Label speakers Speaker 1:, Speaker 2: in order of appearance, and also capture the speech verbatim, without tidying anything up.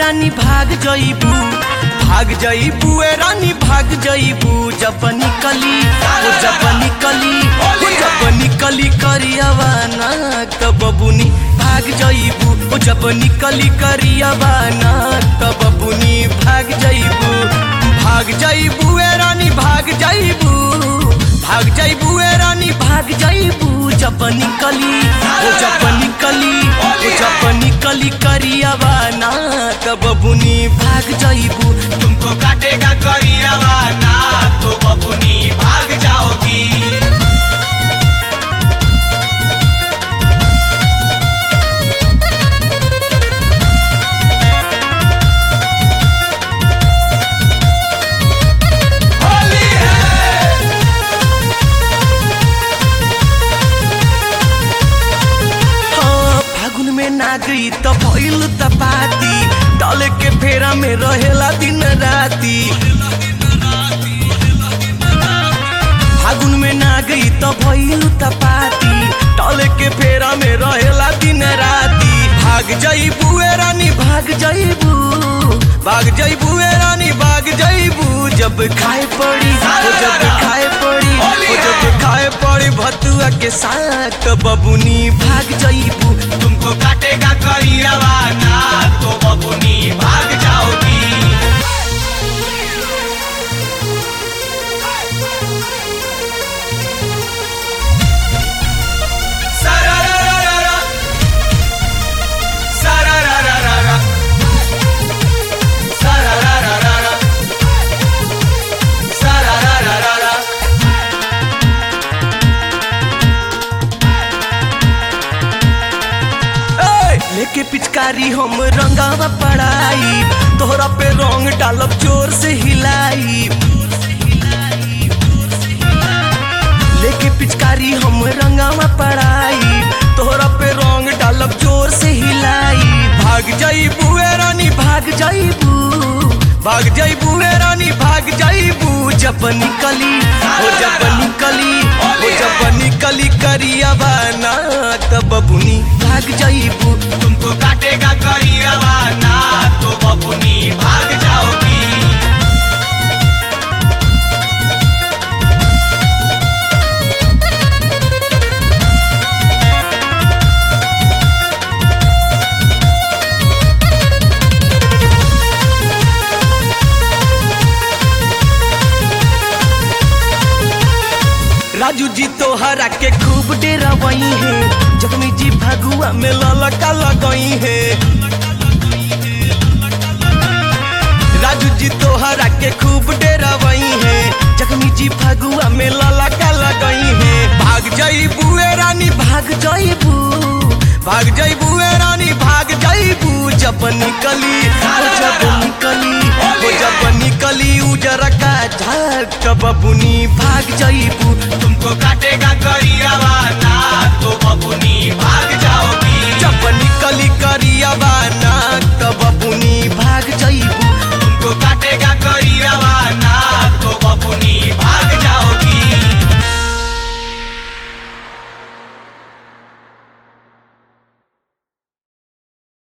Speaker 1: रानी भाग जइबू भाग जइबू ए रानी भाग जइबू जब निकली ओ जब निकली ओ जब निकली करियावा ना तब बबुनी भाग जइबू ओ जब निकली करियावा ना तब बबुनी भाग जइबू भाग जइबू ए रानी भाग जइबू भाग जइबू ए रानी भाग जइबू जब निकली ओ जब निकली ओ जब निकली करियावा ना तब बबुनी भाग जइबू
Speaker 2: तुमको काटेगा करियावा ना तो बबुनी भाग जाओगी।
Speaker 1: ना गई तो भइल त पाती डाले के फेरा में रहेला दिन राती फागुन में ना गई तो भइल त पाती डाले के फेरा में रहेला दिन राती भाग जइबू ए रानी भाग जइबू भाग जइबू ए रानी भाग जइबू जब खाए पड़ी ओ जब खाए पड़ी ओ जब खाए पड़ी भतुआ के साथ बबुनी भाग जइबू
Speaker 2: तुमको काटेगा करियावा ना तो बबुनी भाग जाओगी। सारारारारा सारारारारा सारारारारा सारारारारा
Speaker 1: लेके पिचकारी हम रंगावा पड़ाई तोहरा पे रंग डालब जोर से हिलाई लेके पिचकारी हम रंगावा पड़ाई तोहरा पे रंग डालब जोर से हिलाई भाग जइबू ए रानी भाग जइबू भाग जइबू ए रानी भाग जइबू जब निकली ओ जब निकली ओ जब निकली करियावा ना तब बबुनी भाग जइबू
Speaker 2: तुमको काटेगा करियावा ना तो बबुनी भाग जाओगी।
Speaker 1: राजू जी तोहरा के खूब डेरावई है जख्मी जी भगुआ में ललका लगई है राजू जी तोहरा के खूब डेरावई है जख्मी जी भगुआ में ललका लगई है भाग जइबू ए रानी भाग जइबू भाग जइबू ए रानी भाग जइबू जब निकली ओ जब निकली ओ जब निकली उजर का झाग तब बबुनी भाग जइबू
Speaker 2: तुमको काटेगा करियावा